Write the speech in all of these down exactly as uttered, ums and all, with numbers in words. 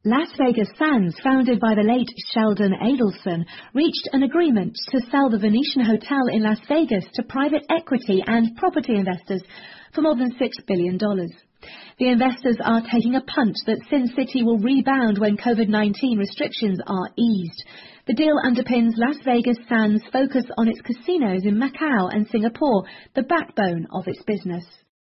Las Vegas Sands, founded by the late Sheldon Adelson, reached an agreement to sell the Venetian Hotel in Las Vegas to private equity and property investors for more than six billion dollars. The investors are taking a punt that Sin City will rebound when COVID nineteen restrictions are eased. The deal underpins Las Vegas Sands' focus on its casinos in Macau and Singapore, the backbone of its business.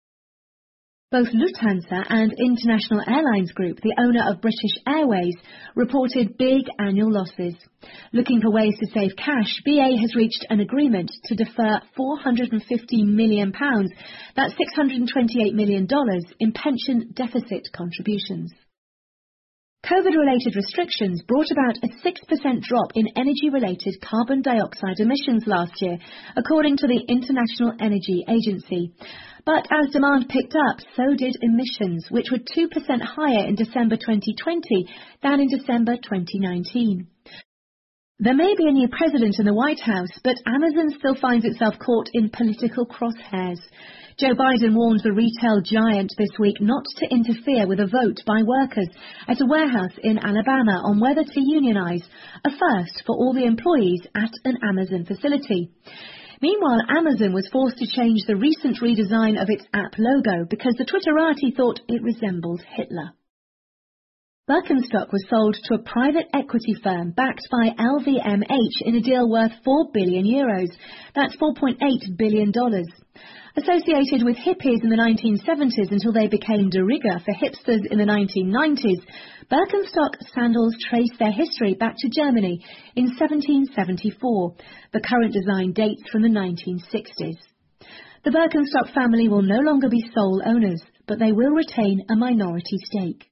Both Lufthansa and International Airlines Group, the owner of British Airways, reported big annual losses. Looking for ways to save cash, B A has reached an agreement to defer four hundred fifty million pounds, that's six hundred twenty-eight million dollars, in pension deficit contributions. COVID-related restrictions brought about a six percent drop in energy-related carbon dioxide emissions last year, according to the International Energy Agency. But as demand picked up, so did emissions, which were two percent higher in December twenty twenty than in December twenty nineteen. There may be a new president in the White House, but Amazon still finds itself caught in political crosshairs. Joe Biden warned the retail giant this week not to interfere with a vote by workers at a warehouse in Alabama on whether to unionize, a first for all the employees at an Amazon facility. Meanwhile, Amazon was forced to change the recent redesign of its app logo because the Twitterati thought it resembled Hitler. Birkenstock was sold to a private equity firm backed by L V M H in a deal worth four billion euros. That's four point eight billion dollars. Associated with hippies in the nineteen seventies until they became de rigueur for hipsters in the nineteen nineties, Birkenstock sandals trace their history back to Germany in seventeen seventy-four. The current design dates from the nineteen sixties. The Birkenstock family will no longer be sole owners, but they will retain a minority stake.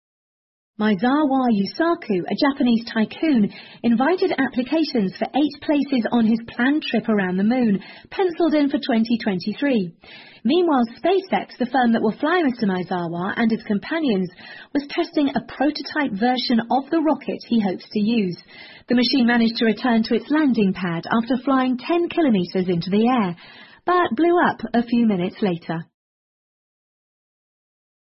Maezawa Yusaku, a Japanese tycoon, invited applications for eight places on his planned trip around the moon, penciled in for twenty twenty-three. Meanwhile, SpaceX, the firm that will fly Mister Maezawa and his companions, was testing a prototype version of the rocket he hopes to use. The machine managed to return to its landing pad after flying ten kilometers into the air, but blew up a few minutes later.